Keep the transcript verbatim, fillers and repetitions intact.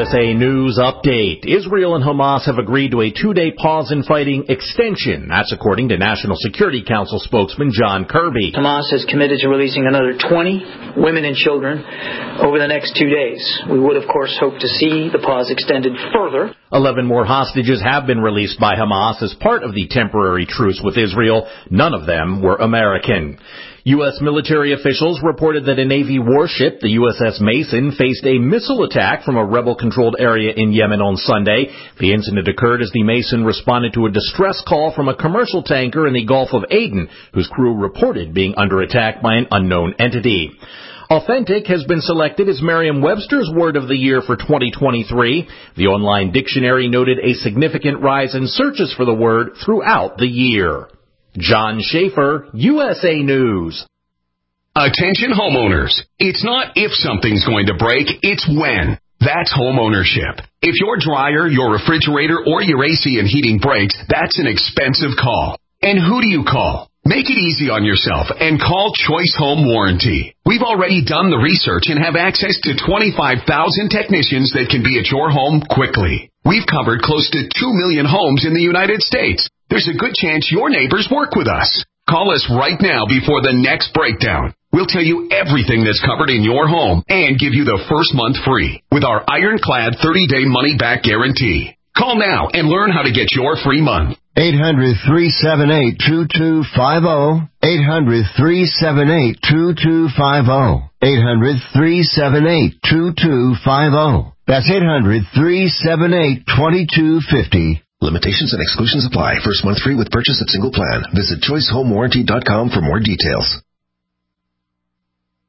S A News Update. Israel and Hamas have agreed to a two-day pause in fighting extension. That's according to National Security Council spokesman John Kirby. Hamas has committed to releasing another twenty women and children over the next two days. We would, of course, hope to see the pause extended further. Eleven more hostages have been released by Hamas as part of the temporary truce with Israel. None of them were American. U S military officials reported that a Navy warship, the U S S Mason, faced a missile attack from a rebel-controlled area in Yemen on Sunday. The incident occurred as the Mason responded to a distress call from a commercial tanker in the Gulf of Aden, whose crew reported being under attack by an unknown entity. Authentic has been selected as Merriam-Webster's Word of the Year for twenty twenty-three. The online dictionary noted a significant rise in searches for the word throughout the year. John Schaefer, U S A News. Attention homeowners. It's not if something's going to break, it's when. That's home ownership. If your dryer, your refrigerator, or your A C and heating breaks, that's an expensive call. And who do you call? Make it easy on yourself and call Choice Home Warranty. We've already done the research and have access to twenty-five thousand technicians that can be at your home quickly. We've covered close to two million homes in the United States. There's a good chance your neighbors work with us. Call us right now before the next breakdown. We'll tell you everything that's covered in your home and give you the first month free with our ironclad thirty-day money-back guarantee. Call now and learn how to get your free month. eight hundred, three seven eight, two two five zero. eight hundred, three seven eight, two two five zero. eight hundred, three seven eight, two two five zero. That's eight hundred, three seven eight, two two five zero. Limitations and exclusions apply. First month free with purchase of single plan. Visit choice home warranty dot com for more details.